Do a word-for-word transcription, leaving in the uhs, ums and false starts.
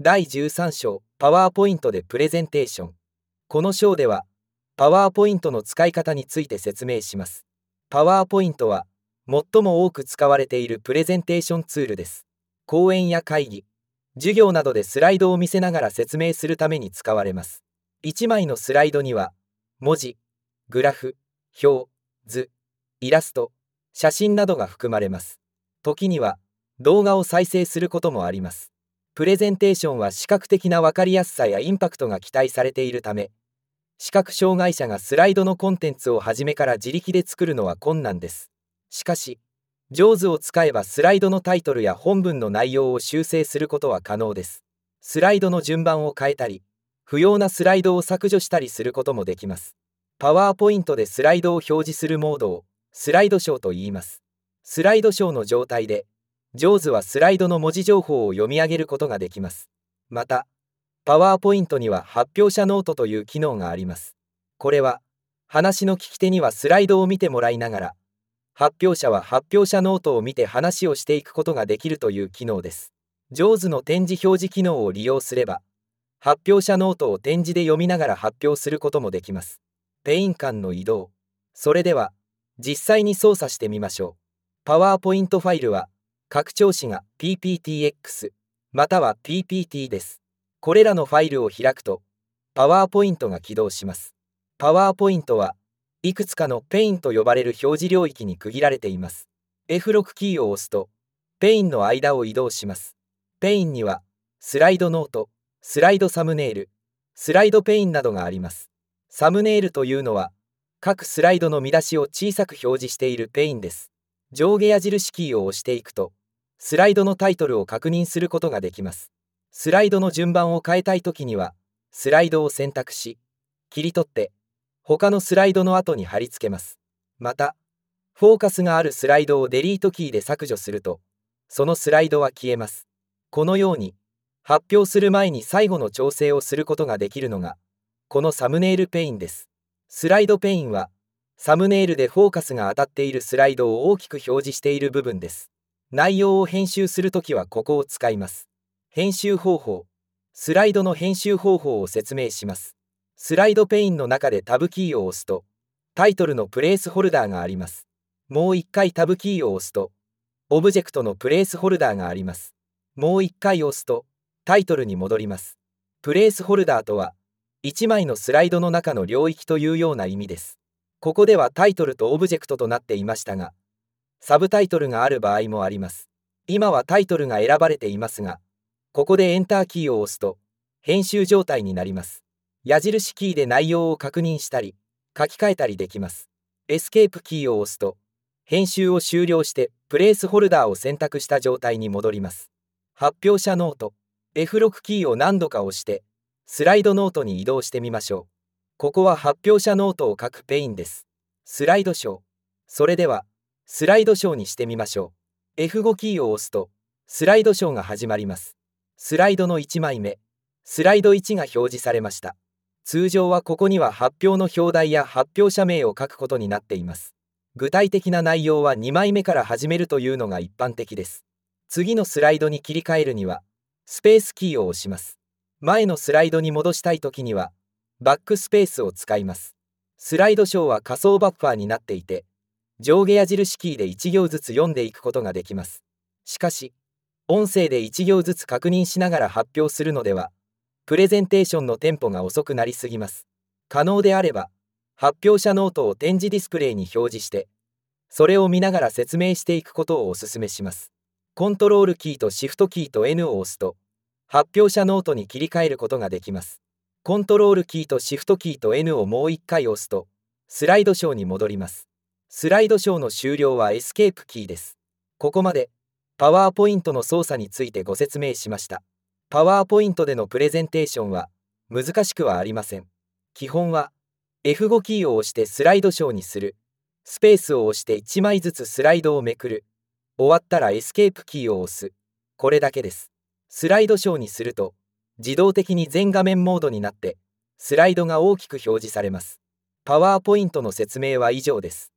だいじゅうさん章パワーポイントでプレゼンテーション。この章ではパワーポイントの使い方について説明します。パワーポイントは最も多く使われているプレゼンテーションツールです。講演や会議、授業などでスライドを見せながら説明するために使われます。いちまいのスライドには文字、グラフ、表、図、イラスト、写真などが含まれます。時には動画を再生することもあります。プレゼンテーションは視覚的な分かりやすさやインパクトが期待されているため、視覚障害者がスライドのコンテンツを初めから自力で作るのは困難です。しかし、上手を使えばスライドのタイトルや本文の内容を修正することは可能です。スライドの順番を変えたり、不要なスライドを削除したりすることもできます。パワーポイントでスライドを表示するモードをスライドショーと言います。スライドショーの状態で、上手はスライドの文字情報を読み上げることができます。また、パワーポイントには発表者ノートという機能があります。これは、話の聞き手にはスライドを見てもらいながら、発表者は発表者ノートを見て話をしていくことができるという機能です。上手の展示表示機能を利用すれば、発表者ノートを展示で読みながら発表することもできます。ペイン間の移動。それでは、実際に操作してみましょう。パワーポイントファイルは、拡張子が ピーピーティーエックス または ピーピーティー です。これらのファイルを開くと、パワーポイントが起動します。パワーポイントはいくつかのペインと呼ばれる表示領域に区切られています。エフろく キーを押すと、ペインの間を移動します。ペインには、スライドノート、スライドサムネイル、スライドペインなどがあります。サムネイルというのは、各スライドの見出しを小さく表示しているペインです。上下矢印キーを押していくと、スライドのタイトルを確認することができます。スライドの順番を変えたいときには、スライドを選択し、切り取って、他のスライドの後に貼り付けます。また、フォーカスがあるスライドをデリートキーで削除すると、そのスライドは消えます。このように、発表する前に最後の調整をすることができるのが、このサムネイルペインです。スライドペインは、サムネイルでフォーカスが当たっているスライドを大きく表示している部分です。内容を編集するときはここを使います。編集方法。スライドの編集方法を説明します。スライドペインの中でタブキーを押すと、タイトルのプレイスホルダーがあります。もう一回タブキーを押すと、オブジェクトのプレイスホルダーがあります。もう一回押すと、タイトルに戻ります。プレイスホルダーとは、いちまいのスライドの中の領域というような意味です。ここではタイトルとオブジェクトとなっていましたが、サブタイトルがある場合もあります。今はタイトルが選ばれていますが、ここでエンターキーを押すと、編集状態になります。矢印キーで内容を確認したり、書き換えたりできます。エスケープキーを押すと、編集を終了して、プレイスホルダーを選択した状態に戻ります。発表者ノート。エフろく キーを何度か押して、スライドノートに移動してみましょう。ここは発表者ノートを書くペインです。スライドショー。それでは、スライドショーにしてみましょう。エフご キーを押すと、スライドショーが始まります。スライドのいちまいめ、スライドいちが表示されました。通常はここには発表の表題や発表者名を書くことになっています。具体的な内容はにまいめから始めるというのが一般的です。次のスライドに切り替えるには、スペースキーを押します。前のスライドに戻したいときには、バックスペースを使います。スライドショーは仮想バッファーになっていて、上下矢印キーでいち行ずつ読んでいくことができます。しかし、音声でいち行ずつ確認しながら発表するのでは、プレゼンテーションのテンポが遅くなりすぎます。可能であれば、発表者ノートを展示ディスプレイに表示して、それを見ながら説明していくことをお勧めします。コントロールキーとシフトキーと エヌ を押すと、発表者ノートに切り替えることができます。コントロールキーとシフトキーと エヌ をもう一回押すと、スライドショーに戻ります。スライドショーの終了はエスケープキーです。ここまで、パワーポイントの操作についてご説明しました。パワーポイントでのプレゼンテーションは難しくはありません。基本は エフご キーを押してスライドショーにする、スペースを押していちまいずつスライドをめくる、終わったらエスケープキーを押す、これだけです。スライドショーにすると自動的に全画面モードになってスライドが大きく表示されます。パワーポイントの説明は以上です。